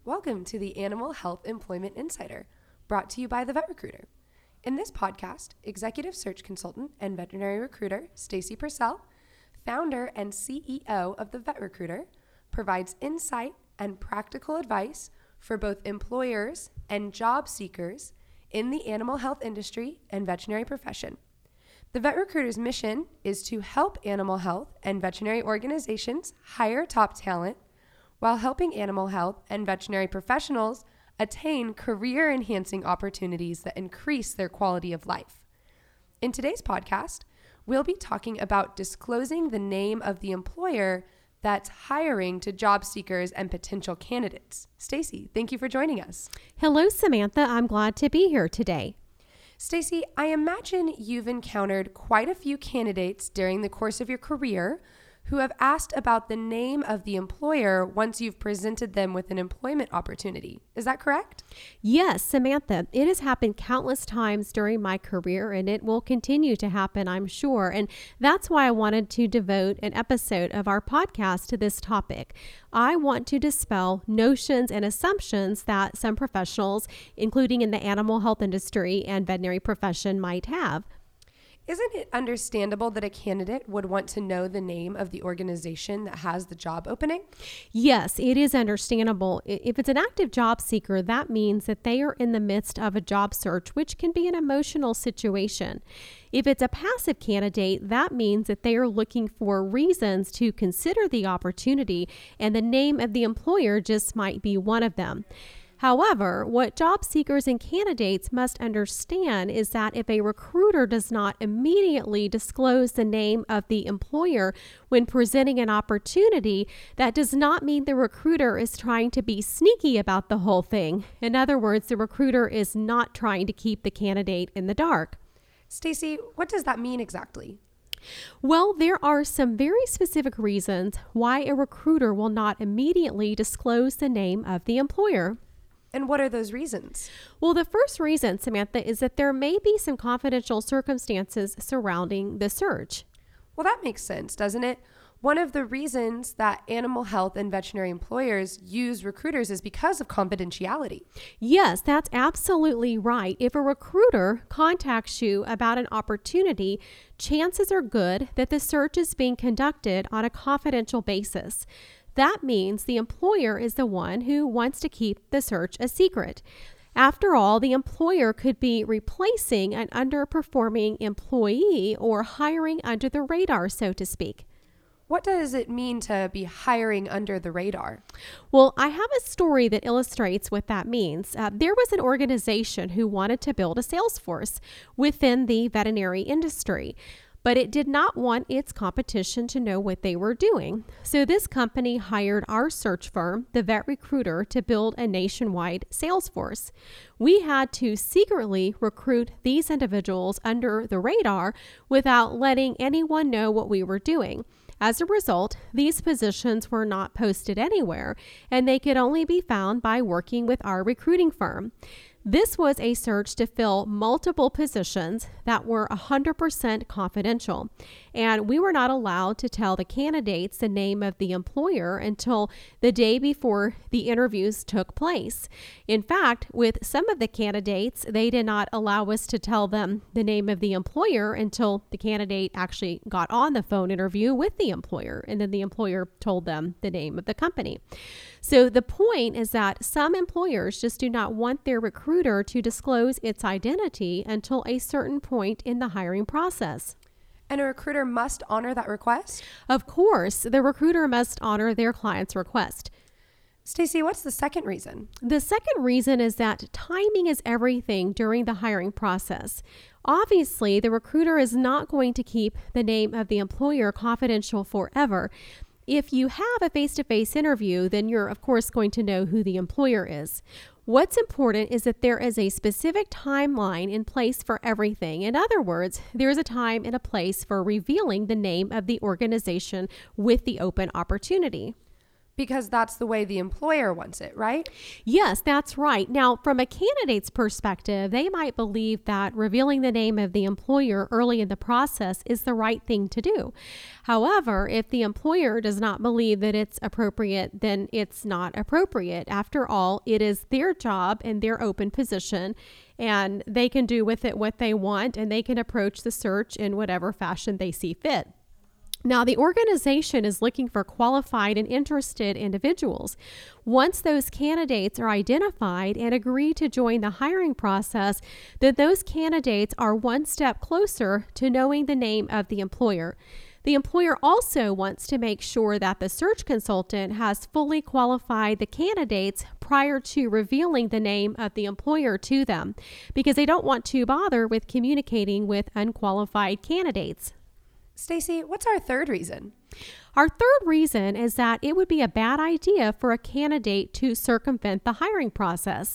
Welcome to the Animal Health Employment Insider, brought to you by the Vet Recruiter. In this podcast, executive search consultant and veterinary recruiter Stacy Purcell, founder and CEO of the Vet Recruiter, provides insight and practical advice for both employers and job seekers in the animal health industry and veterinary profession. The Vet Recruiter's mission is to help animal health and veterinary organizations hire top talent while helping animal health and veterinary professionals attain career-enhancing opportunities that increase their quality of life. In today's podcast, we'll be talking about disclosing the name of the employer that's hiring to job seekers and potential candidates. Stacy, thank you for joining us. Hello, Samantha. I'm glad to be here today. Stacy, I imagine you've encountered quite a few candidates during the course of your career who have asked about the name of the employer once you've presented them with an employment opportunity. Is that correct? Yes, Samantha. It has happened countless times during my career, and it will continue to happen, I'm sure. And that's why I wanted to devote an episode of our podcast to this topic. I want to dispel notions and assumptions that some professionals, including in the animal health industry and veterinary profession, might have. Isn't it understandable that a candidate would want to know the name of the organization that has the job opening? Yes, it is understandable. If it's an active job seeker, that means that they are in the midst of a job search, which can be an emotional situation. If it's a passive candidate, that means that they are looking for reasons to consider the opportunity, and the name of the employer just might be one of them. However, what job seekers and candidates must understand is that if a recruiter does not immediately disclose the name of the employer when presenting an opportunity, that does not mean the recruiter is trying to be sneaky about the whole thing. In other words, the recruiter is not trying to keep the candidate in the dark. Stacy, what does that mean exactly? Well, there are some very specific reasons why a recruiter will not immediately disclose the name of the employer. And what are those reasons? Well, the first reason, Samantha, is that there may be some confidential circumstances surrounding the search. Well, that makes sense, doesn't it? One of the reasons that animal health and veterinary employers use recruiters is because of confidentiality. Yes, that's absolutely right. If a recruiter contacts you about an opportunity, chances are good that the search is being conducted on a confidential basis. That means the employer is the one who wants to keep the search a secret. After all, the employer could be replacing an underperforming employee or hiring under the radar, so to speak. What does it mean to be hiring under the radar? Well, I have a story that illustrates what that means. There was an organization who wanted to build a sales force within the veterinary industry, but it did not want its competition to know what they were doing. So this company hired our search firm, the Vet Recruiter, to build a nationwide sales force. We had to secretly recruit these individuals under the radar without letting anyone know what we were doing. As a result, these positions were not posted anywhere, and they could only be found by working with our recruiting firm. This was a search to fill multiple positions that were 100% confidential, and we were not allowed to tell the candidates the name of the employer until the day before the interviews took place. In fact, with some of the candidates, they did not allow us to tell them the name of the employer until the candidate actually got on the phone interview with the employer, and then the employer told them the name of the company. So the point is that some employers just do not want their recruiter to disclose its identity until a certain point in the hiring process. And a recruiter must honor that request? Of course, the recruiter must honor their client's request. Stacy, what's the second reason? The second reason is that timing is everything during the hiring process. Obviously, the recruiter is not going to keep the name of the employer confidential forever. If you have a face-to-face interview, then you're, of course, going to know who the employer is. What's important is that there is a specific timeline in place for everything. In other words, there's a time and a place for revealing the name of the organization with the open opportunity. Because that's the way the employer wants it, right? Yes, that's right. Now, from a candidate's perspective, they might believe that revealing the name of the employer early in the process is the right thing to do. However, if the employer does not believe that it's appropriate, then it's not appropriate. After all, it is their job and their open position, and they can do with it what they want, and they can approach the search in whatever fashion they see fit. Now, the organization is looking for qualified and interested individuals. Once those candidates are identified and agree to join the hiring process, then those candidates are one step closer to knowing the name of the employer. The employer also wants to make sure that the search consultant has fully qualified the candidates prior to revealing the name of the employer to them, because they don't want to bother with communicating with unqualified candidates. Stacy, what's our third reason? Our third reason is that it would be a bad idea for a candidate to circumvent the hiring process.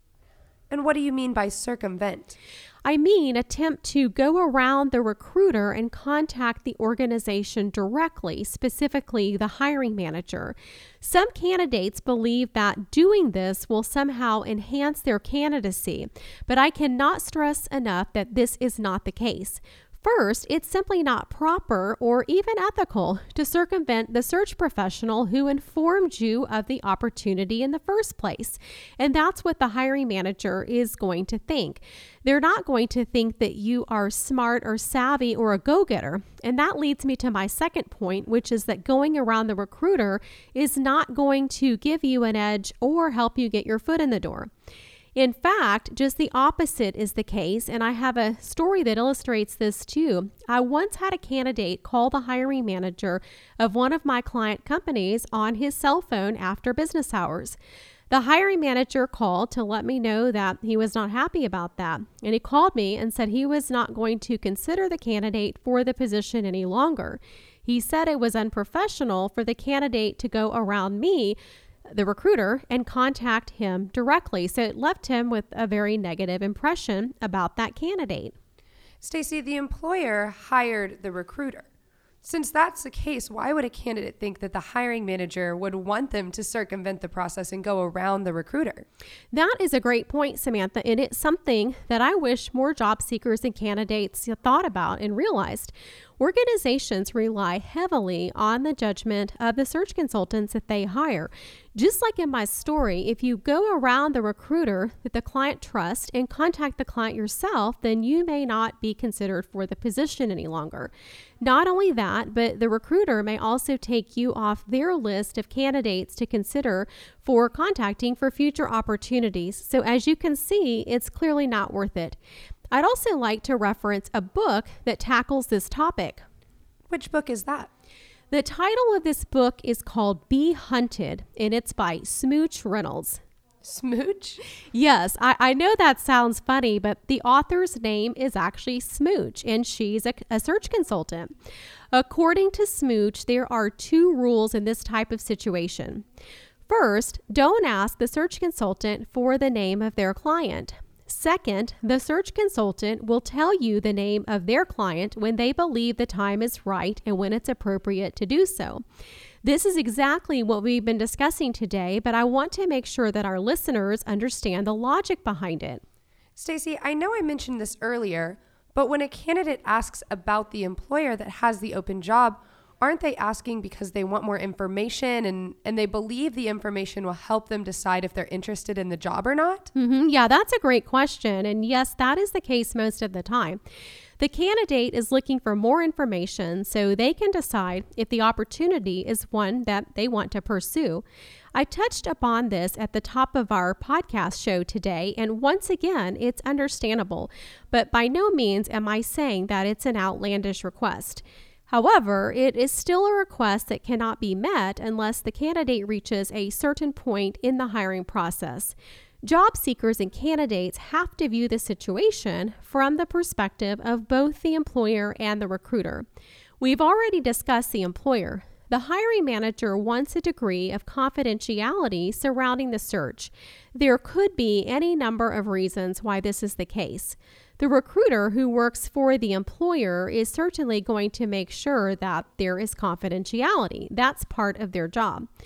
And what do you mean by circumvent? I mean attempt to go around the recruiter and contact the organization directly, specifically the hiring manager. Some candidates believe that doing this will somehow enhance their candidacy, but I cannot stress enough that this is not the case. First, it's simply not proper or even ethical to circumvent the search professional who informed you of the opportunity in the first place. And that's what the hiring manager is going to think. They're not going to think that you are smart or savvy or a go-getter. And that leads me to my second point, which is that going around the recruiter is not going to give you an edge or help you get your foot in the door. In fact, just the opposite is the case, and I have a story that illustrates this too. I once had a candidate call the hiring manager of one of my client companies on his cell phone after business hours. The hiring manager called to let me know that he was not happy about that, and he called me and said he was not going to consider the candidate for the position any longer. He said it was unprofessional for the candidate to go around me, the recruiter, and contact him directly. So it left him with a very negative impression about that candidate. Stacy, the employer hired the recruiter. Since that's the case, why would a candidate think that the hiring manager would want them to circumvent the process and go around the recruiter? That is a great point, Samantha, and it's something that I wish more job seekers and candidates thought about and realized. Organizations rely heavily on the judgment of the search consultants that they hire. Just like in my story, if you go around the recruiter that the client trusts and contact the client yourself, then you may not be considered for the position any longer. Not only that, but the recruiter may also take you off their list of candidates to consider for contacting for future opportunities. So as you can see, it's clearly not worth it. I'd also like to reference a book that tackles this topic. Which book is that? The title of this book is called Be Hunted, and it's by Smooch Reynolds. Smooch? Yes, I know that sounds funny, but the author's name is actually Smooch, and she's a search consultant. According to Smooch, there are 2 rules in this type of situation. First, don't ask the search consultant for the name of their client. Second, the search consultant will tell you the name of their client when they believe the time is right and when it's appropriate to do so. This is exactly what we've been discussing today, but I want to make sure that our listeners understand the logic behind it. Stacy, I know I mentioned this earlier, but when a candidate asks about the employer that has the open job, aren't they asking because they want more information and they believe the information will help them decide if they're interested in the job or not? Yeah, that's a great question. And yes, that is the case most of the time. The candidate is looking for more information so they can decide if the opportunity is one that they want to pursue. I touched upon this at the top of our podcast show today, and once again, it's understandable, but by no means am I saying that it's an outlandish request. However, it is still a request that cannot be met unless the candidate reaches a certain point in the hiring process. Job seekers and candidates have to view the situation from the perspective of both the employer and the recruiter. We've already discussed the employer. The hiring manager wants a degree of confidentiality surrounding the search. There could be any number of reasons why this is the case. The recruiter who works for the employer is certainly going to make sure that there is confidentiality. That's part of their job.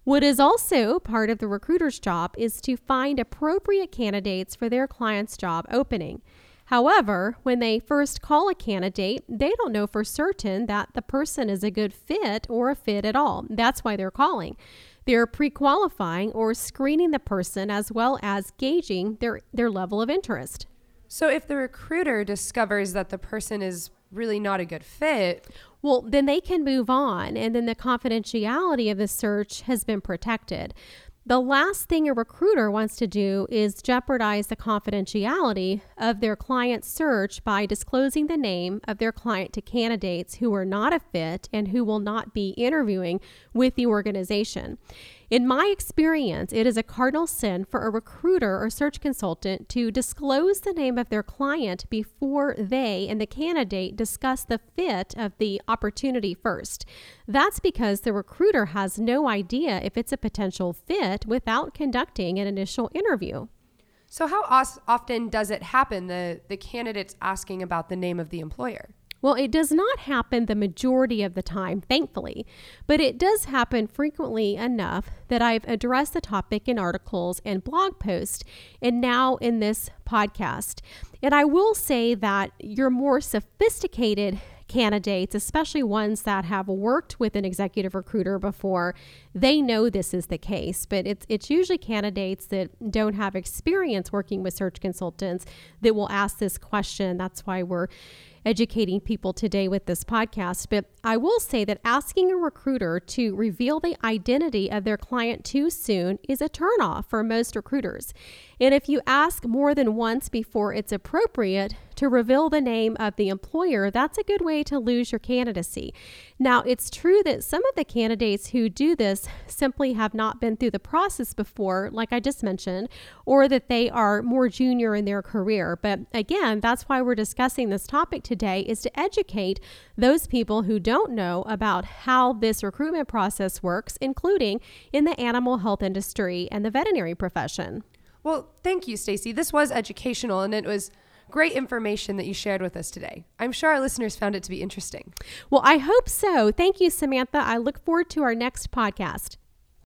What is also part of the recruiter's job is to find appropriate candidates for their client's job opening. However, when they first call a candidate, they don't know for certain that the person is a good fit or a fit at all. That's why they're calling. They're pre-qualifying or screening the person as well as gauging their level of interest. So if the recruiter discovers that the person is really not a good fit, well, then they can move on, and then the confidentiality of the search has been protected. The last thing a recruiter wants to do is jeopardize the confidentiality of their client's search by disclosing the name of their client to candidates who are not a fit and who will not be interviewing with the organization. In my experience, it is a cardinal sin for a recruiter or search consultant to disclose the name of their client before they and the candidate discuss the fit of the opportunity first. That's because the recruiter has no idea if it's a potential fit without conducting an initial interview. So how often does it happen, the candidate's asking about the name of the employer? Well, it does not happen the majority of the time, thankfully, but it does happen frequently enough that I've addressed the topic in articles and blog posts and now in this podcast. And I will say that your more sophisticated candidates, especially ones that have worked with an executive recruiter before, they know this is the case. But it's usually candidates that don't have experience working with search consultants that will ask this question. That's why we're educating people today with this podcast. But I will say that asking a recruiter to reveal the identity of their client too soon is a turnoff for most recruiters. And if you ask more than once before it's appropriate to reveal the name of the employer, that's a good way to lose your candidacy. Now, it's true that some of the candidates who do this simply have not been through the process before, like I just mentioned, or that they are more junior in their career. But again, that's why we're discussing this topic today, is to educate those people who don't know about how this recruitment process works, including in the animal health industry and the veterinary profession. Well, thank you, Stacy. This was educational, and it was great information that you shared with us today. I'm sure our listeners found it to be interesting. Well, I hope so. Thank you, Samantha. I look forward to our next podcast.